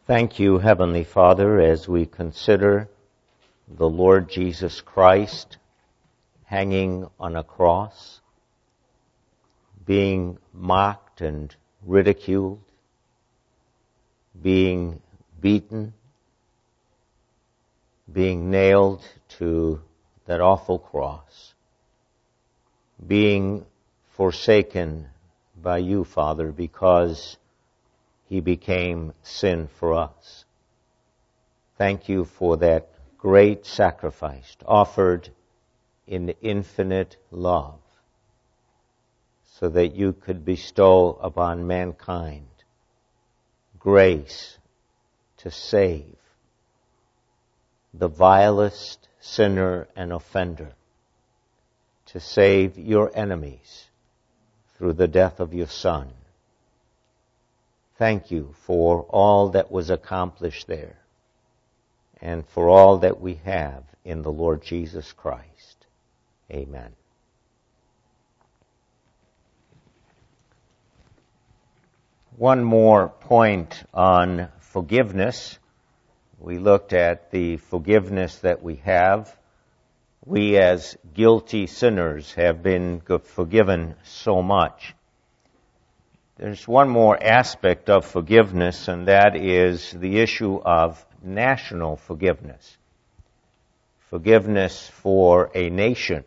Thank you, Heavenly Father, as we consider the Lord Jesus Christ hanging on a cross, being mocked and ridiculed, being beaten, being nailed to that awful cross, being forsaken by you, Father, because He became sin for us. Thank you for that great sacrifice offered in infinite love so that you could bestow upon mankind grace to save the vilest sinner and offender, to save your enemies through the death of your Son. Thank you for all that was accomplished there and for all that we have in the Lord Jesus Christ. Amen. One more point on forgiveness. We looked at the forgiveness that we have. We as guilty sinners have been forgiven so much. There's one more aspect of forgiveness, and that is the issue of national forgiveness. Forgiveness for a nation.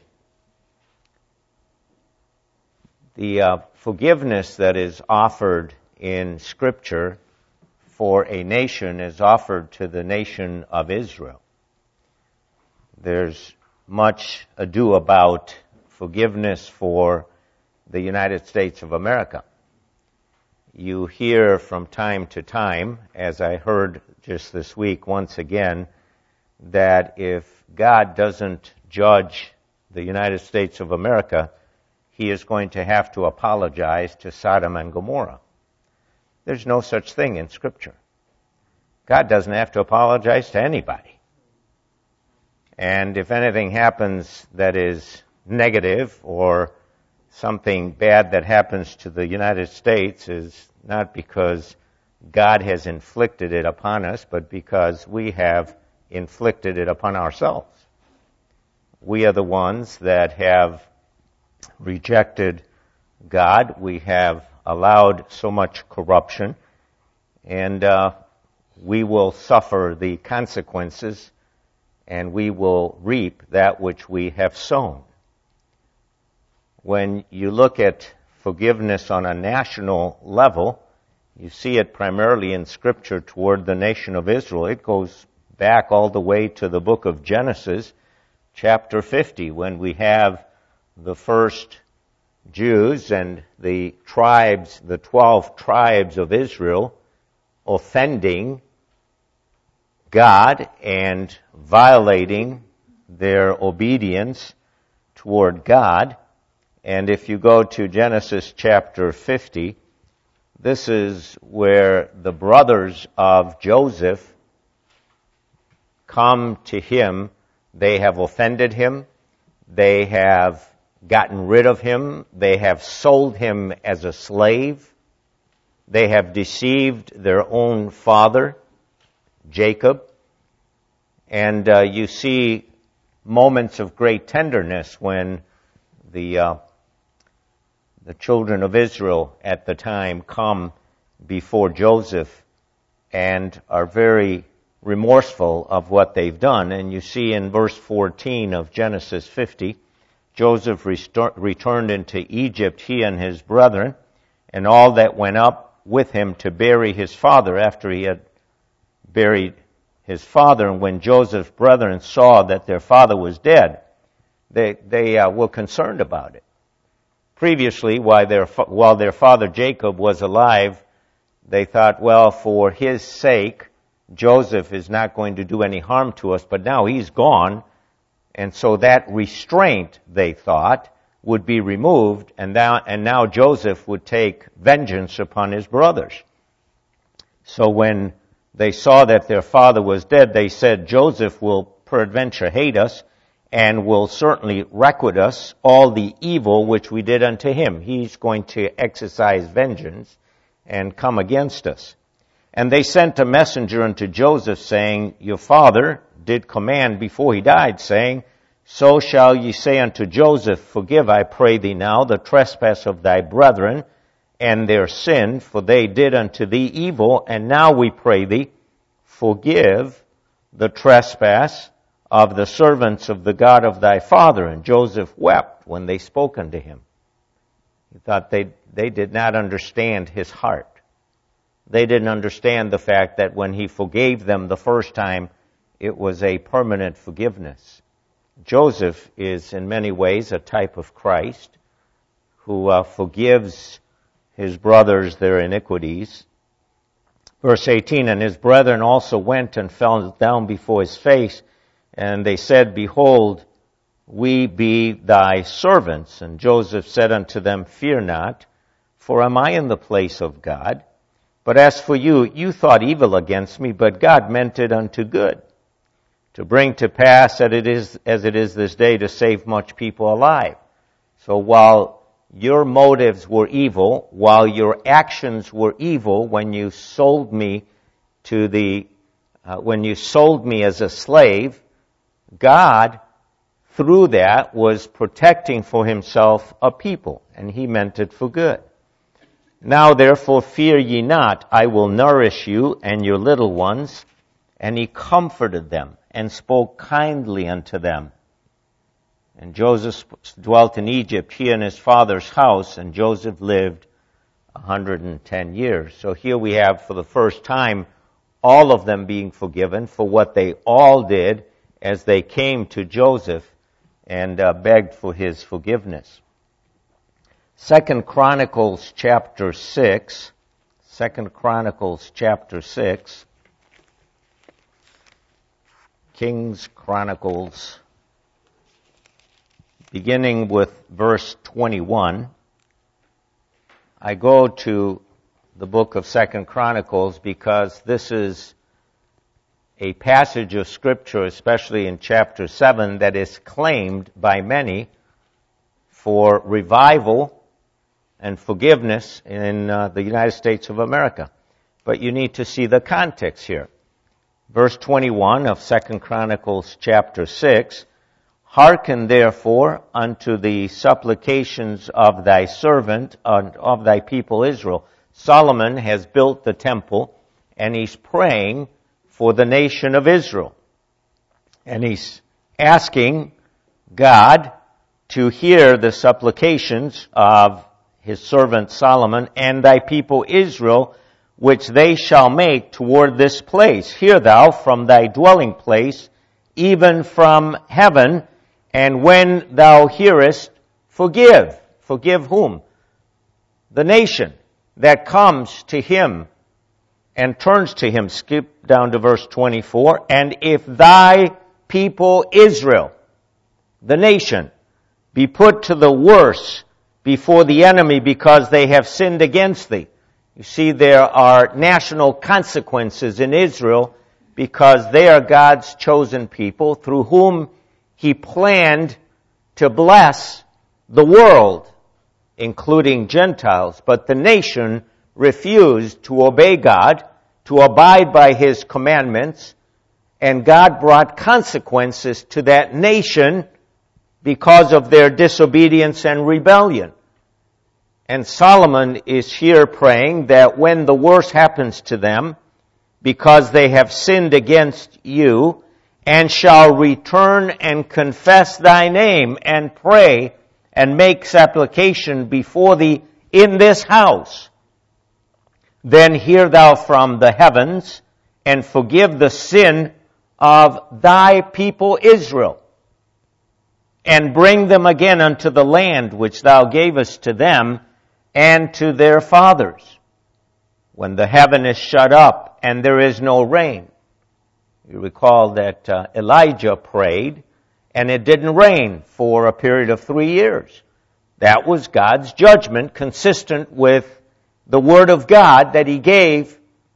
The forgiveness that is offered in Scripture for a nation is offered to the nation of Israel. There's much ado about forgiveness for the United States of America. You hear from time to time, as I heard just this week once again, that if God doesn't judge the United States of America, He is going to have to apologize to Sodom and Gomorrah. There's no such thing in Scripture. God doesn't have to apologize to anybody. And if anything happens that is negative or something bad that happens to the United States is not because God has inflicted it upon us, but because we have inflicted it upon ourselves. We are the ones that have rejected God. We have allowed so much corruption, and we will suffer the consequences, and we will reap that which we have sown. When you look at forgiveness on a national level, you see it primarily in Scripture toward the nation of Israel. It goes back all the way to the book of Genesis, chapter 50, when we have the first Jews and the tribes, the 12 tribes of Israel, offending God and violating their obedience toward God. And if you go to Genesis chapter 50, this is where the brothers of Joseph come to him. They have offended him. They have gotten rid of him. They have sold him as a slave. They have deceived their own father, Jacob. And you see moments of great tenderness when the children of Israel at the time come before Joseph and are very remorseful of what they've done. And you see in verse 14 of Genesis 50, Joseph returned into Egypt, he and his brethren, and all that went up with him to bury his father after he had buried his father. And when Joseph's brethren saw that their father was dead, they were concerned about it. Previously, while their father Jacob was alive, they thought, well, for his sake, Joseph is not going to do any harm to us, but now he's gone, and so that restraint, they thought, would be removed, and now Joseph would take vengeance upon his brothers. So when they saw that their father was dead, they said, Joseph will peradventure hate us, and will certainly requite us all the evil which we did unto him. He's going to exercise vengeance and come against us. And they sent a messenger unto Joseph, saying, Your father did command before he died, saying, So shall ye say unto Joseph, Forgive, I pray thee now, the trespass of thy brethren, and their sin, for they did unto thee evil, and now we pray thee, forgive the trespass of the servants of the God of thy father. And Joseph wept when they spoke unto him. He thought they did not understand his heart. They didn't understand the fact that when he forgave them the first time, it was a permanent forgiveness. Joseph is in many ways a type of Christ who forgives his brothers their iniquities. Verse 18, And his brethren also went and fell down before his face, and they said, Behold, we be thy servants. And Joseph said unto them, Fear not, for am I in the place of God? But as for you, you thought evil against me, but God meant it unto good, to bring to pass as it is this day, to save much people alive. So while your motives were evil, while your actions were evil, when you sold me as a slave, God, through that, was protecting for himself a people, and he meant it for good. Now therefore fear ye not, I will nourish you and your little ones. And he comforted them and spoke kindly unto them. And Joseph dwelt in Egypt, he and his father's house, and Joseph lived 110 years. So here we have, for the first time, all of them being forgiven for what they all did as they came to Joseph and begged for his forgiveness. 2 Chronicles chapter 6. 2 Chronicles chapter 6. Kings Chronicles, beginning with verse 21. I go to the book of 2 Chronicles because this is a passage of Scripture, especially in chapter 7, that is claimed by many for revival and forgiveness in the United States of America. But you need to see the context here. Verse 21 of 2 Chronicles chapter 6, Hearken therefore unto the supplications of thy servant, of thy people Israel. Solomon has built the temple, and he's praying for the nation of Israel. And he's asking God to hear the supplications of his servant Solomon and thy people Israel, which they shall make toward this place. Hear thou from thy dwelling place, even from heaven, and when thou hearest, forgive. Forgive whom? The nation that comes to him and turns to him. Skip down to verse 24. And if thy people Israel, the nation, be put to the worse before the enemy because they have sinned against thee. You see, there are national consequences in Israel because they are God's chosen people through whom he planned to bless the world, including Gentiles. But the nation refused to obey God, to abide by his commandments, and God brought consequences to that nation because of their disobedience and rebellion. And Solomon is here praying that when the worst happens to them, because they have sinned against you, and shall return and confess thy name, and pray and make supplication before thee in this house, then hear thou from the heavens, and forgive the sin of thy people Israel, and bring them again unto the land which thou gavest to them and to their fathers. When the heaven is shut up and there is no rain. You recall that Elijah prayed and it didn't rain for a period of 3 years. That was God's judgment, consistent with the word of God that he gave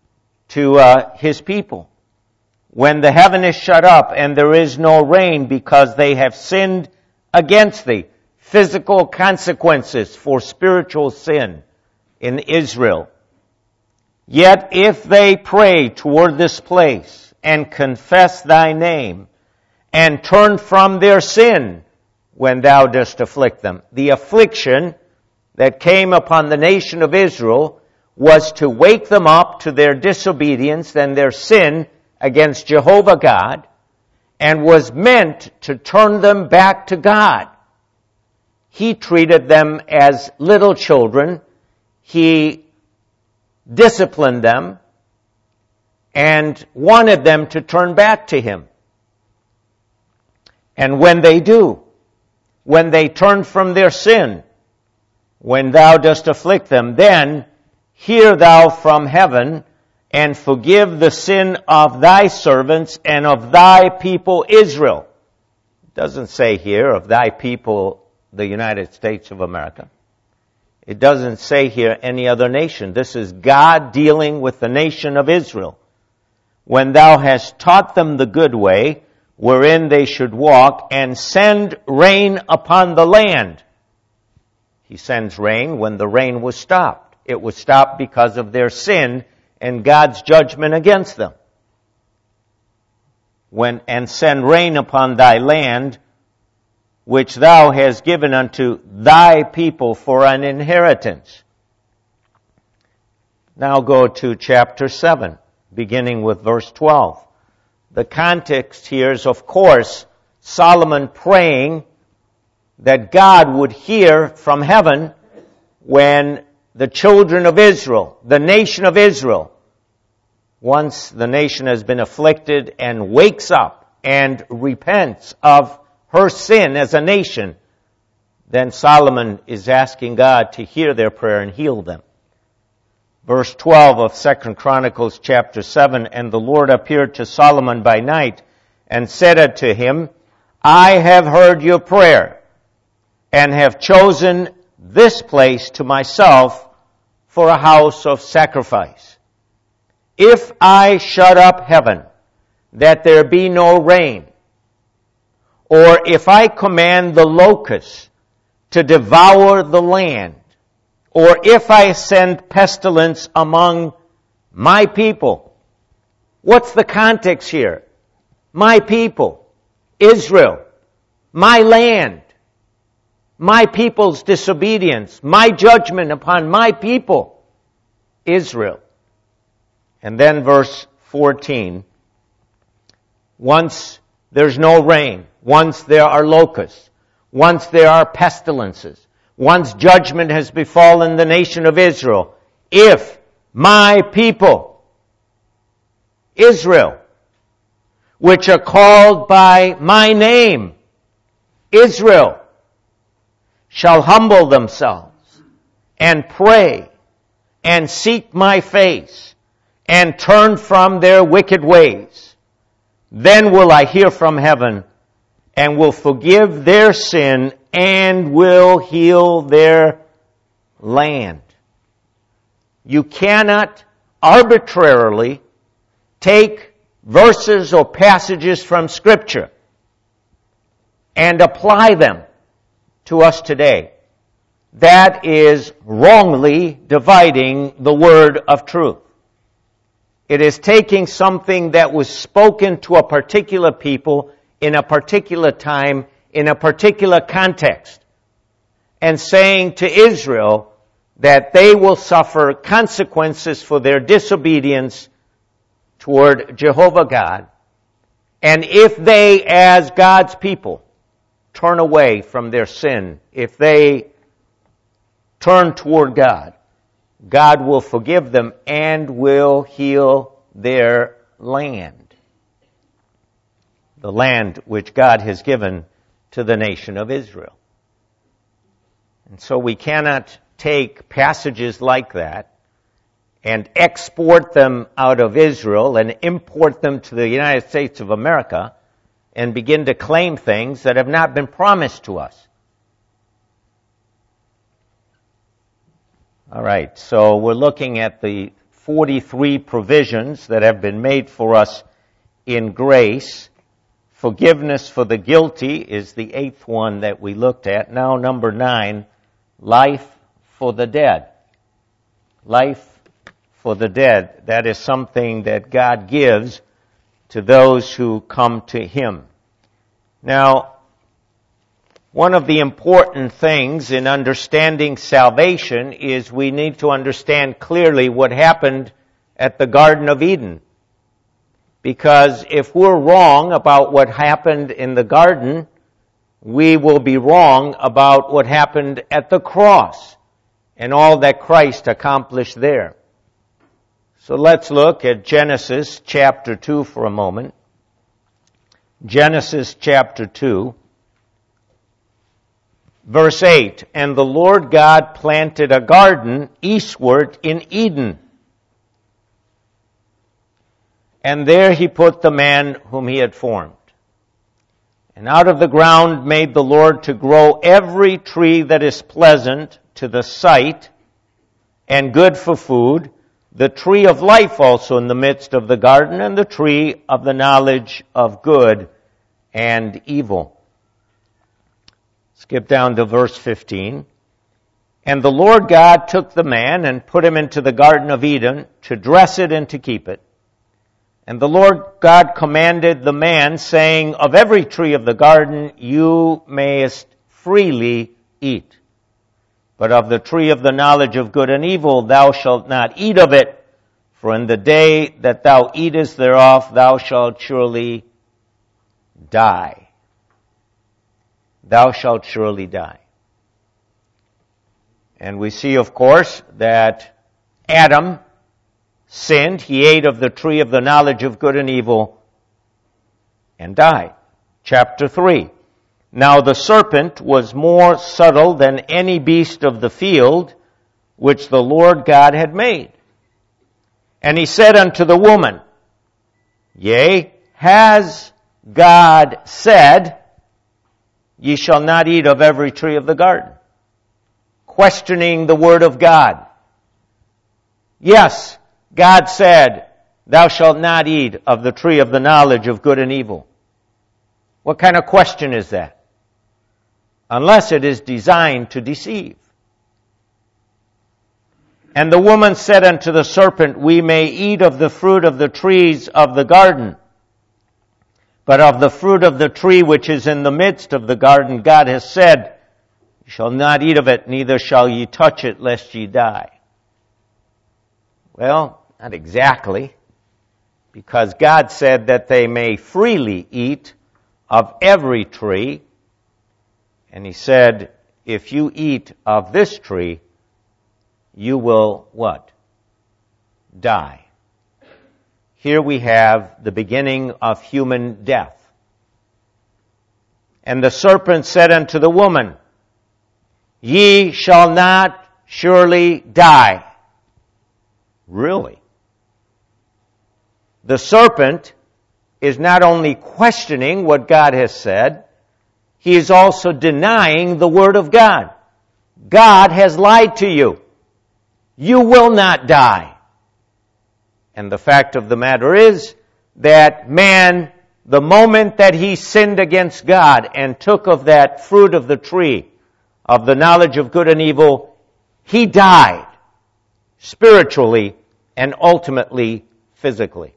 to his people. When the heaven is shut up and there is no rain because they have sinned against thee. Physical consequences for spiritual sin in Israel. Yet if they pray toward this place and confess thy name and turn from their sin when thou dost afflict them. The affliction that came upon the nation of Israel was to wake them up to their disobedience and their sin against Jehovah God, and was meant to turn them back to God. He treated them as little children. He disciplined them and wanted them to turn back to Him. And when they do, when they turn from their sin, when thou dost afflict them, then hear thou from heaven and forgive the sin of thy servants and of thy people Israel. It doesn't say here of thy people, the United States of America. It doesn't say here any other nation. This is God dealing with the nation of Israel. When thou hast taught them the good way, wherein they should walk, and send rain upon the land. He sends rain when the rain was stopped. It was stopped because of their sin and God's judgment against them. And send rain upon thy land, which thou hast given unto thy people for an inheritance. Now go to chapter 7, beginning with verse 12. The context here is, of course, Solomon praying that God would hear from heaven when the children of Israel, the nation of Israel, once the nation has been afflicted and wakes up and repents of her sin as a nation, then Solomon is asking God to hear their prayer and heal them. Verse 12 of 2 Chronicles chapter 7, And the Lord appeared to Solomon by night, and said unto him, I have heard your prayer, and have chosen this place to myself for a house of sacrifice. If I shut up heaven, that there be no rain, or if I command the locusts to devour the land, or if I send pestilence among my people. What's the context here? My people, Israel, my land, my people's disobedience, my judgment upon my people, Israel. And then verse 14, once there's no rain, once there are locusts, once there are pestilences, once judgment has befallen the nation of Israel, if my people, Israel, which are called by my name, Israel, shall humble themselves and pray and seek my face and turn from their wicked ways, then will I hear from heaven and will forgive their sin and will heal their land. You cannot arbitrarily take verses or passages from Scripture and apply them to us today. That is wrongly dividing the word of truth. It is taking something that was spoken to a particular people in a particular time, in a particular context, and saying to Israel that they will suffer consequences for their disobedience toward Jehovah God, and if they, as God's people, turn away from their sin, if they turn toward God, God will forgive them and will heal their land. The land which God has given to the nation of Israel. And so we cannot take passages like that and export them out of Israel and import them to the United States of America and begin to claim things that have not been promised to us. All right, so we're looking at the 43 provisions that have been made for us in grace. Forgiveness for the guilty is the 8th one that we looked at. Now, number 9, life for the dead. Life for the dead. That is something that God gives to those who come to Him. Now, one of the important things in understanding salvation is we need to understand clearly what happened at the Garden of Eden. Because if we're wrong about what happened in the garden, we will be wrong about what happened at the cross and all that Christ accomplished there. So let's look at Genesis chapter 2 for a moment. Genesis chapter 2, verse 8. And the Lord God planted a garden eastward in Eden. And there He put the man whom He had formed. And out of the ground made the Lord to grow every tree that is pleasant to the sight and good for food, the tree of life also in the midst of the garden, and the tree of the knowledge of good and evil. Skip down to verse 15. And the Lord God took the man and put him into the Garden of Eden to dress it and to keep it. And the Lord God commanded the man, saying, Of every tree of the garden you mayest freely eat. But of the tree of the knowledge of good and evil thou shalt not eat of it, for in the day that thou eatest thereof thou shalt surely die. Thou shalt surely die. And we see, of course, that Adam sinned. He ate of the tree of the knowledge of good and evil and died. Chapter 3. Now the serpent was more subtle than any beast of the field which the Lord God had made. And he said unto the woman, Yea, has God said, Ye shall not eat of every tree of the garden? Questioning the word of God. Yes, God said, Thou shalt not eat of the tree of the knowledge of good and evil. What kind of question is that? Unless it is designed to deceive. And the woman said unto the serpent, We may eat of the fruit of the trees of the garden, but of the fruit of the tree which is in the midst of the garden, God has said, You shall not eat of it, neither shall ye touch it, lest ye die. Well, not exactly, because God said that they may freely eat of every tree, and He said, if you eat of this tree, you will what? Die. Here we have the beginning of human death. And the serpent said unto the woman, Ye shall not surely die. Really? The serpent is not only questioning what God has said, he is also denying the Word of God. God has lied to you. You will not die. And the fact of the matter is that man, the moment that he sinned against God and took of that fruit of the tree of the knowledge of good and evil, he died spiritually and ultimately physically.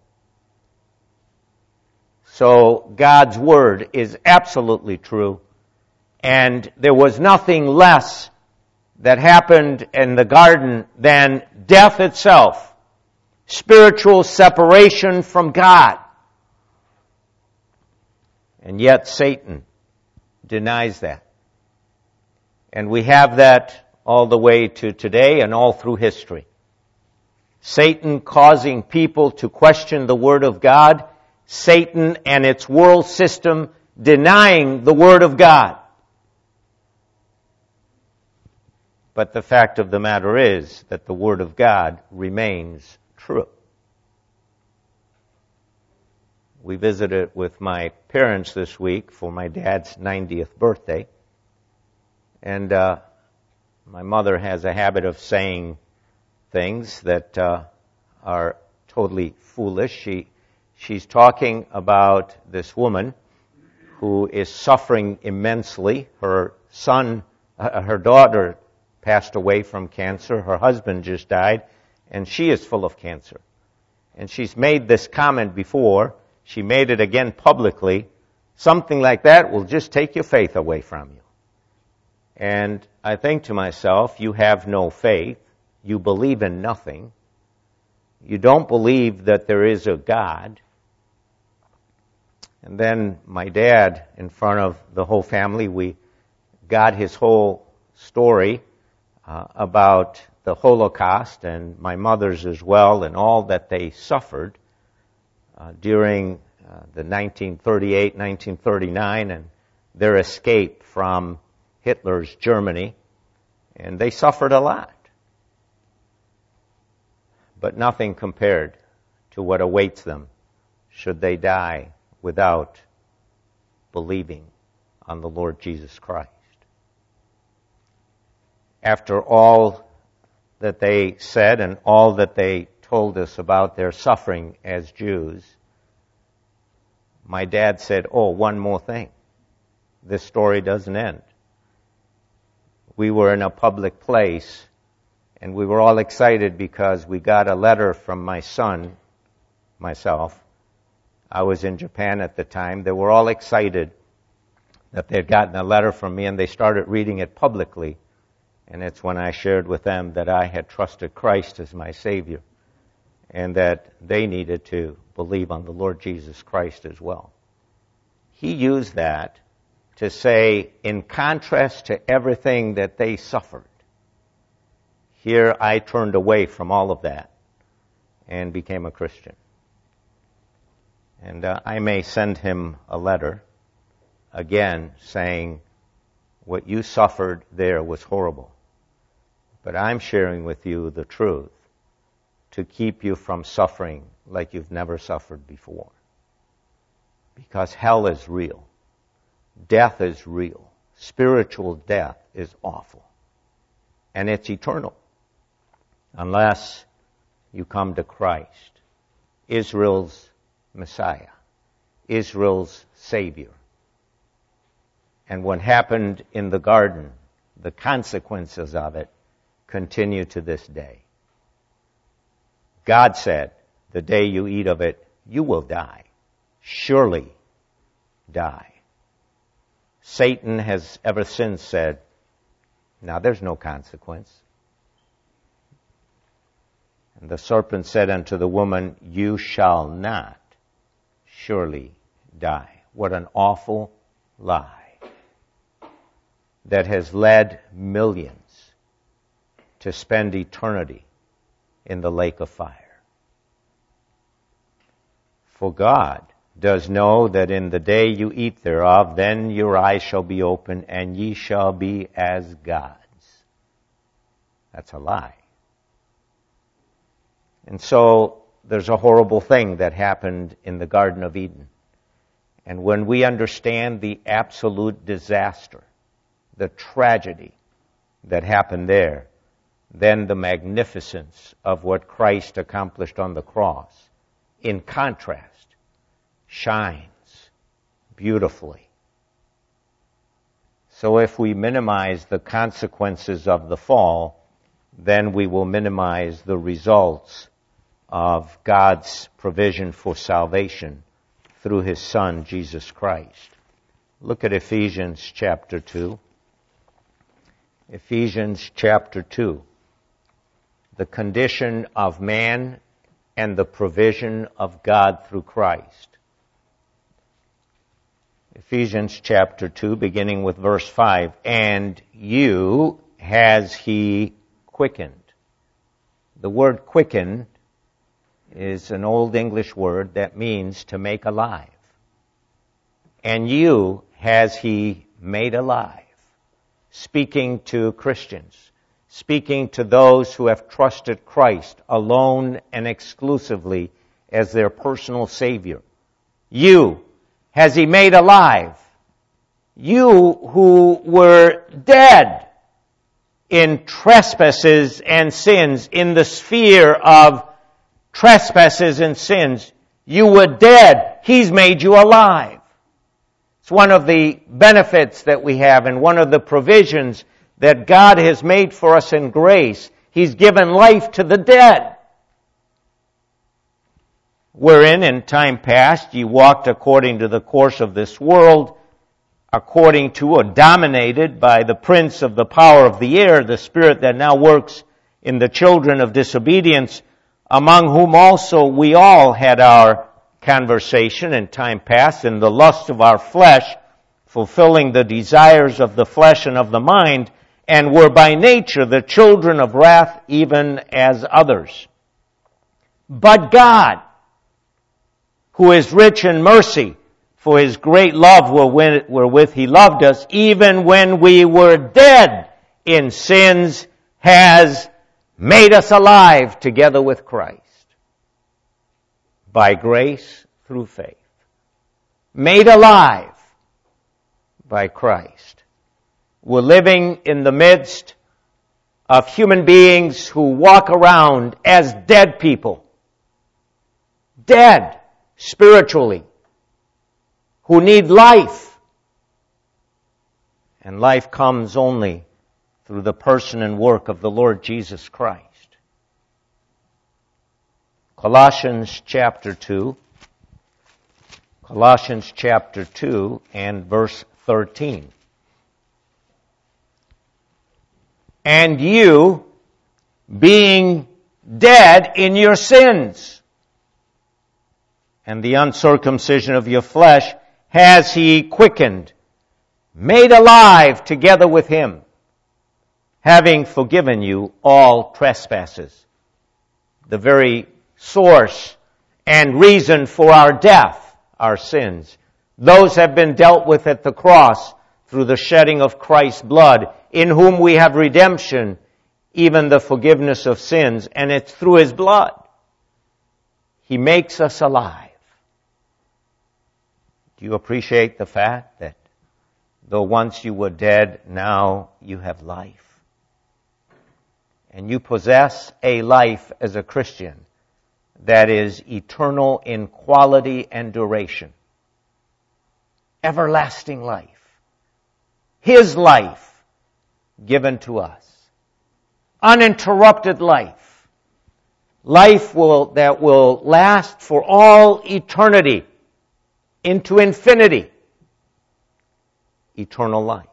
So God's Word is absolutely true, and there was nothing less that happened in the garden than death itself, spiritual separation from God. And yet Satan denies that. And we have that all the way to today and all through history. Satan causing people to question the Word of God, Satan and its world system denying the Word of God. But the fact of the matter is that the Word of God remains true. We visited with my parents this week for my dad's 90th birthday. And my mother has a habit of saying things that are totally foolish. She's talking about this woman who is suffering immensely. Her daughter passed away from cancer. Her husband just died. and she is full of cancer. And she's made this comment before. She made it again publicly. Something like that will just take your faith away from you. And I think to myself, you have no faith. You believe in nothing. You don't believe that there is a God. And then my dad, in front of the whole family, we got his whole story about the Holocaust, and my mother's as well, and all that they suffered during the 1938, 1939, and their escape from Hitler's Germany. And they suffered a lot. But nothing compared to what awaits them should they die without believing on the Lord Jesus Christ. After all that they said and all that they told us about their suffering as Jews, my dad said, "Oh, one more thing. This story doesn't end." We were in a public place, and we were all excited because we got a letter from my son, myself. I was in Japan at the time. They were all excited that they'd gotten a letter from me, and they started reading it publicly. And it's when I shared with them that I had trusted Christ as my Savior and that they needed to believe on the Lord Jesus Christ as well. He used that to say, in contrast to everything that they suffered, here I turned away from all of that and became a Christian. And I may send him a letter again saying, what you suffered there was horrible. But I'm sharing with you the truth to keep you from suffering like you've never suffered before. Because hell is real. Death is real. Spiritual death is awful. And it's eternal. Unless you come to Christ, Israel's Messiah, Israel's Savior. And what happened in the garden, the consequences of it, continue to this day. God said, the day you eat of it, you will die. Surely die. Satan has ever since said, now there's no consequence. And the serpent said unto the woman, you shall not surely die. What an awful lie that has led millions to spend eternity in the lake of fire. For God does know that in the day you eat thereof, then your eyes shall be open, and ye shall be as gods. That's a lie. And so there's a horrible thing that happened in the Garden of Eden. And when we understand the absolute disaster, the tragedy that happened there, then the magnificence of what Christ accomplished on the cross, in contrast, shines beautifully. So if we minimize the consequences of the fall, then we will minimize the results of God's provision for salvation through His Son, Jesus Christ. Look at Ephesians chapter 2. Ephesians chapter 2. The condition of man and the provision of God through Christ. Ephesians chapter 2, beginning with verse 5. And you has He quickened. The word quicken is an old English word that means to make alive. And you has He made alive. Speaking to Christians. Speaking to those who have trusted Christ alone and exclusively as their personal Savior. You has He made alive. You who were dead in trespasses and sins, in the sphere of trespasses and sins, you were dead. He's made you alive. It's one of the benefits that we have and one of the provisions that God has made for us in grace. He's given life to the dead. wherein in time past ye walked according to the course of this world, according to or dominated by the prince of the power of the air, the spirit that now works in the children of disobedience, among whom also we all had our conversation in time past in the lust of our flesh, fulfilling the desires of the flesh and of the mind, and were by nature the children of wrath even as others. But God, who is rich in mercy, for His great love wherewith He loved us, even when we were dead in sins, has made us alive together with Christ. By grace through faith. Made alive by Christ. We're living in the midst of human beings who walk around as dead people. Dead spiritually. Who need life. And life comes only through the person and work of the Lord Jesus Christ. Colossians chapter 2. Colossians chapter 2 and verse 13. And you, being dead in your sins, and the uncircumcision of your flesh, has He quickened, made alive together with Him, having forgiven you all trespasses. The very source and reason for our death, our sins. Those have been dealt with at the cross through the shedding of Christ's blood, in whom we have redemption, even the forgiveness of sins, and it's through His blood. He makes us alive. Do you appreciate the fact that though once you were dead, now you have life? And you possess a life as a Christian that is eternal in quality and duration. Everlasting life. His life given to us. Uninterrupted life. Life that will last for all eternity. Into infinity. Eternal life.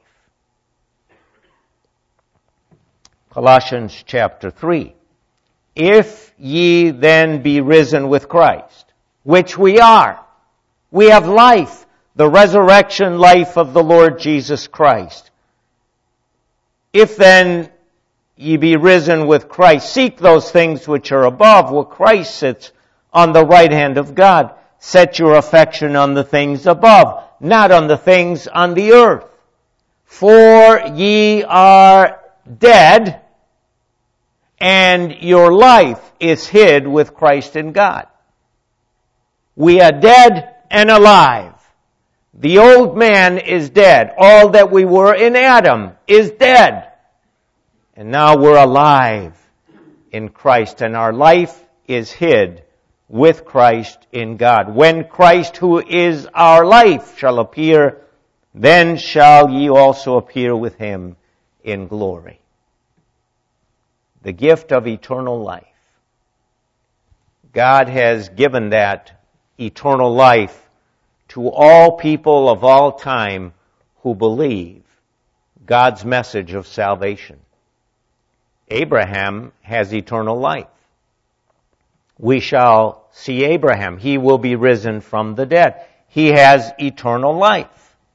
Colossians chapter 3. If ye then be risen with Christ, which we are, we have life, the resurrection life of the Lord Jesus Christ. If then ye be risen with Christ, seek those things which are above, where Christ sits on the right hand of God. Set your affection on the things above, not on the things on the earth. For ye are dead, and your life is hid with Christ in God. We are dead and alive. The old man is dead. All that we were in Adam is dead. And now we're alive in Christ, and our life is hid with Christ in God. When Christ, who is our life, shall appear, then shall ye also appear with Him in glory. The gift of eternal life. God has given that eternal life to all people of all time who believe God's message of salvation. Abraham has eternal life. We shall see Abraham. He will be risen from the dead. He has eternal life.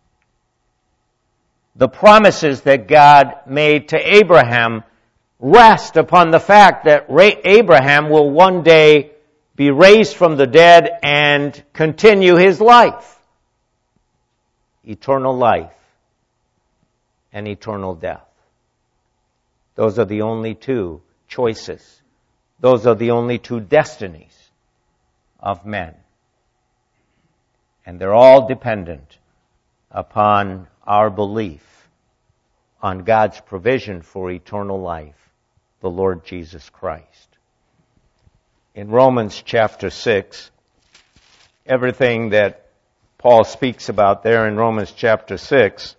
The promises that God made to Abraham rest upon the fact that Abraham will one day be raised from the dead and continue his life. Eternal life and eternal death. Those are the only two choices. Those are the only two destinies of men. And they're all dependent upon our belief on God's provision for eternal life, the Lord Jesus Christ. In Romans chapter 6, everything that Paul speaks about there in Romans chapter 6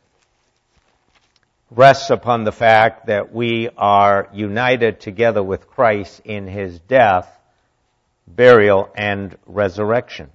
rests upon the fact that we are united together with Christ in His death, burial, and resurrection.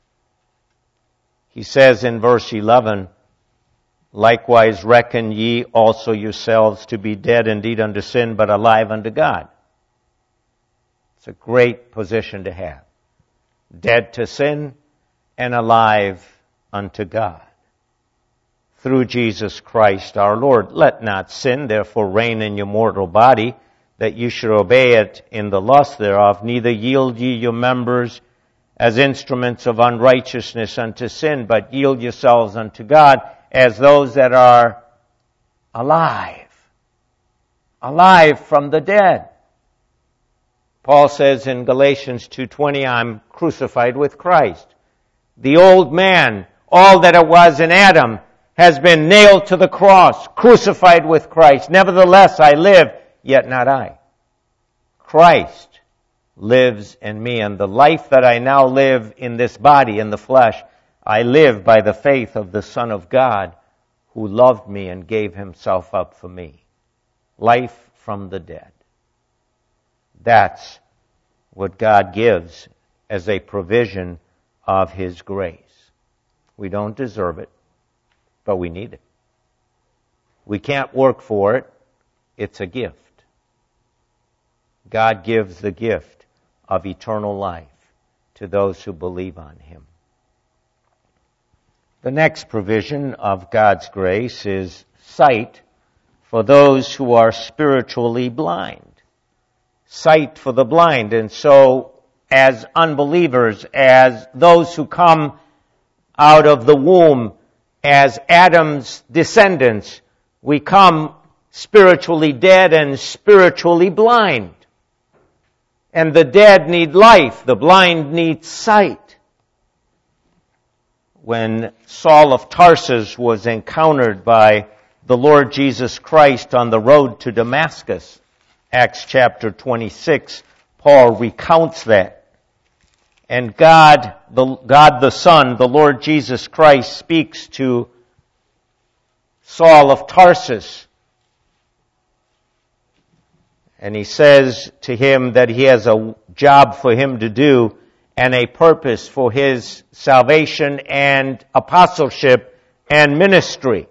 He says in verse 11, likewise reckon ye also yourselves to be dead indeed unto sin, but alive unto God. It's a great position to have. Dead to sin and alive unto God. Through Jesus Christ our Lord. Let not sin therefore reign in your mortal body, that you should obey it in the lust thereof, neither yield ye your members as instruments of unrighteousness unto sin, but yield yourselves unto God as those that are alive from the dead. Paul says in Galatians 2:20, I'm crucified with Christ. The old man, all that it was in Adam, has been nailed to the cross, crucified with Christ. Nevertheless, I live, yet not I. Christ lives in me, and the life that I now live in this body, in the flesh, I live by the faith of the Son of God, who loved me and gave himself up for me. Life from the dead. That's what God gives as a provision of his grace. We don't deserve it, but we need it. We can't work for it. It's a gift. God gives the gift of eternal life to those who believe on him. The next provision of God's grace is sight for those who are spiritually blind. Sight for the blind. And so, as unbelievers, as those who come out of the womb, as Adam's descendants, we come spiritually dead and spiritually blind. And the dead need life. The blind need sight. When Saul of Tarsus was encountered by the Lord Jesus Christ on the road to Damascus, Acts chapter 26, Paul recounts that. And God the Son, the Lord Jesus Christ, speaks to Saul of Tarsus. And he says to him that he has a job for him to do and a purpose for his salvation and apostleship and ministry.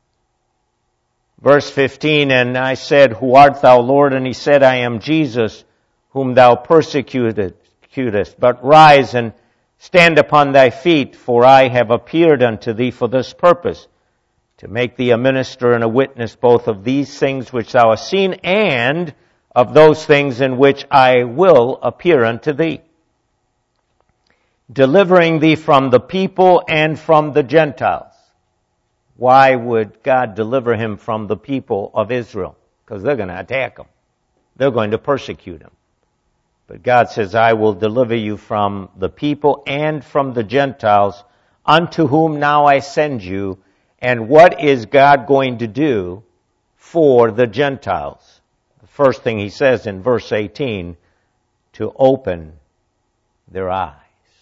Verse 15, and I said, who art thou, Lord? And he said, I am Jesus, whom thou persecutest. But rise and stand upon thy feet, for I have appeared unto thee for this purpose, to make thee a minister and a witness both of these things which thou hast seen, and of those things in which I will appear unto thee, delivering thee from the people and from the Gentiles. Why would God deliver him from the people of Israel? Because they're going to attack him. They're going to persecute him. But God says, I will deliver you from the people and from the Gentiles, unto whom now I send you. And what is God going to do for the Gentiles? The first thing he says in verse 18, to open their eyes.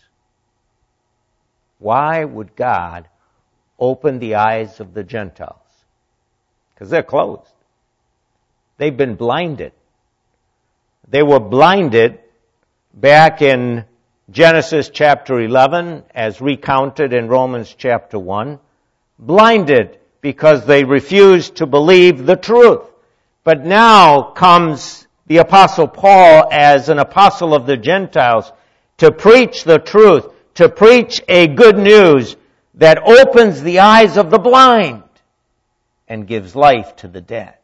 Why would God open the eyes of the Gentiles? Because they're closed. They've been blinded. They were blinded back in Genesis chapter 11, as recounted in Romans chapter 1. Blinded because they refused to believe the truth. But now comes the Apostle Paul as an apostle of the Gentiles to preach the truth, to preach a good news that opens the eyes of the blind and gives life to the dead.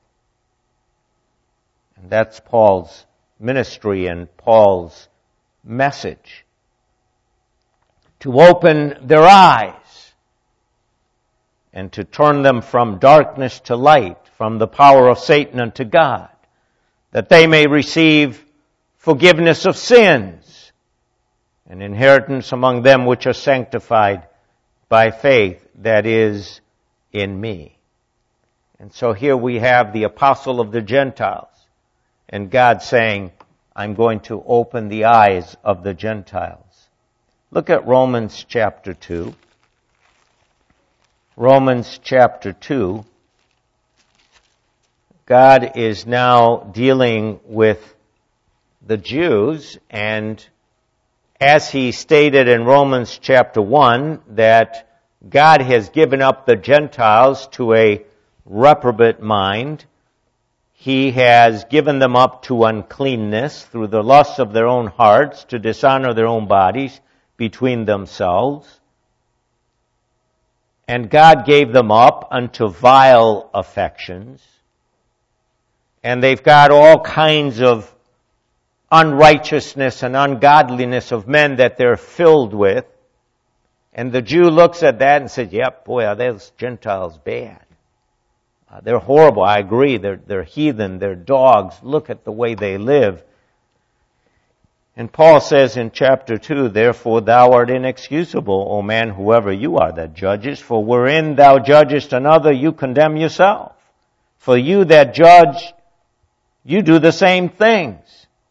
And that's Paul's ministry and Paul's message. To open their eyes and to turn them from darkness to light, from the power of Satan unto God, that they may receive forgiveness of sins, an inheritance among them which are sanctified by faith that is in me. And so here we have the apostle of the Gentiles, and God saying, I'm going to open the eyes of the Gentiles. Look at Romans chapter 2. Romans chapter 2. God is now dealing with the Jews, and as he stated in Romans chapter 1, that God has given up the Gentiles to a reprobate mind. He has given them up to uncleanness through the lusts of their own hearts, to dishonor their own bodies between themselves. And God gave them up unto vile affections. And they've got all kinds of unrighteousness and ungodliness of men that they're filled with. And the Jew looks at that and says, yep, boy, are those Gentiles bad. They're horrible, I agree. They're heathen, they're dogs. Look at the way they live. And Paul says in chapter 2, therefore thou art inexcusable, O man, whoever you are that judgest, for wherein thou judgest another, you condemn yourself. For you that judge, you do the same things.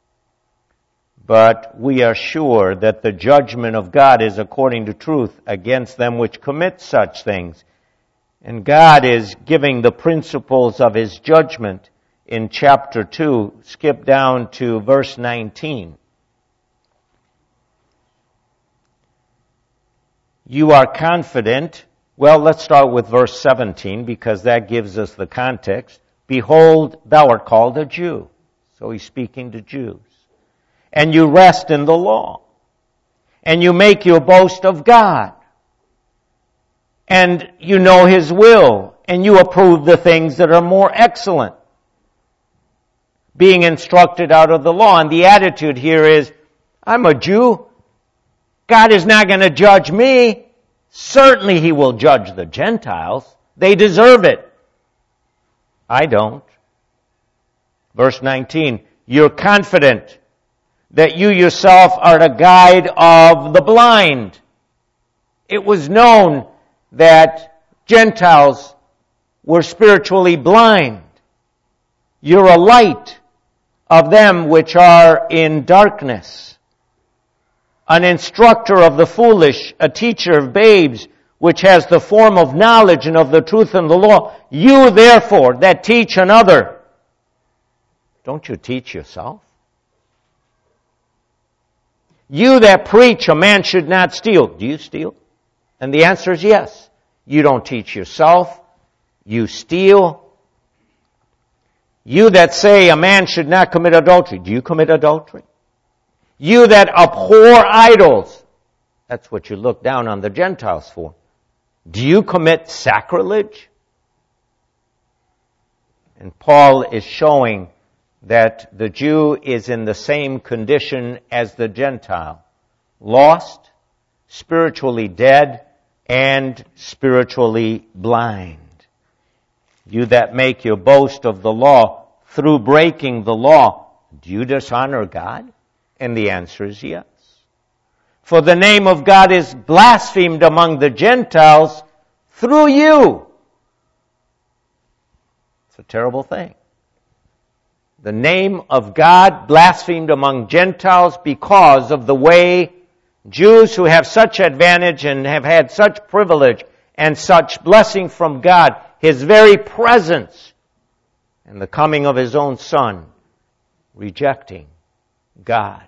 But we are sure that the judgment of God is according to truth against them which commit such things. And God is giving the principles of His judgment in chapter 2. Skip down to verse 19. You are confident. Well, let's start with verse 17 because that gives us the context. Behold, thou art called a Jew. So he's speaking to Jews. And you rest in the law. And you make your boast of God. And you know His will. And you approve the things that are more excellent. Being instructed out of the law. And the attitude here is, I'm a Jew. God is not going to judge me. Certainly He will judge the Gentiles. They deserve it. I don't. Verse 19, you're confident that you yourself are the guide of the blind. It was known that Gentiles were spiritually blind. You're a light of them which are in darkness. An instructor of the foolish, a teacher of babes, which has the form of knowledge and of the truth and the law. You therefore that teach another, don't you teach yourself? You that preach a man should not steal. Do you steal? And the answer is yes. You don't teach yourself. You steal. You that say a man should not commit adultery. Do you commit adultery? You that abhor idols. That's what you look down on the Gentiles for. Do you commit sacrilege? And Paul is showing that the Jew is in the same condition as the Gentile. Lost, spiritually dead, and spiritually blind. You that make your boast of the law through breaking the law, do you dishonor God? And the answer is yes. For the name of God is blasphemed among the Gentiles through you. It's a terrible thing. The name of God blasphemed among Gentiles because of the way Jews who have such advantage and have had such privilege and such blessing from God, His very presence and the coming of His own Son, rejecting God.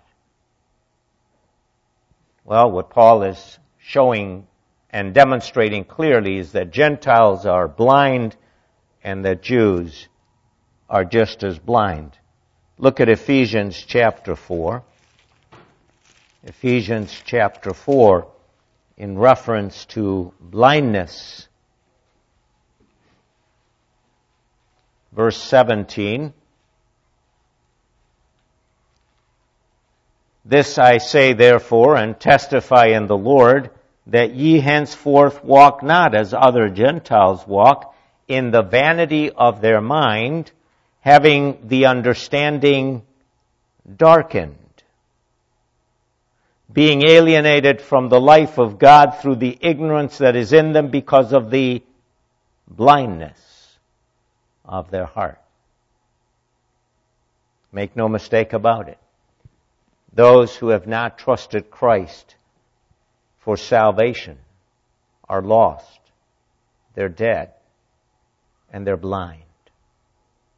Well, what Paul is showing and demonstrating clearly is that Gentiles are blind and that Jews are just as blind. Look at Ephesians chapter 4. Ephesians chapter 4 in reference to blindness. Verse 17. This I say therefore, and testify in the Lord, that ye henceforth walk not as other Gentiles walk, in the vanity of their mind, having the understanding darkened, being alienated from the life of God through the ignorance that is in them because of the blindness of their heart. Make no mistake about it. Those who have not trusted Christ for salvation are lost, they're dead, and they're blind.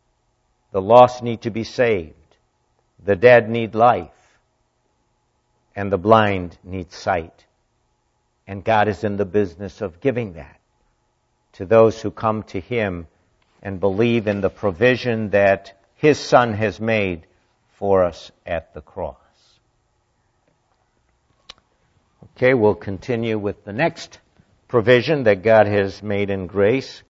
The lost need to be saved. The dead need life. and the blind need sight. And God is in the business of giving that to those who come to Him and believe in the provision that His Son has made for us at the cross. Okay, we'll continue with the next provision that God has made in grace.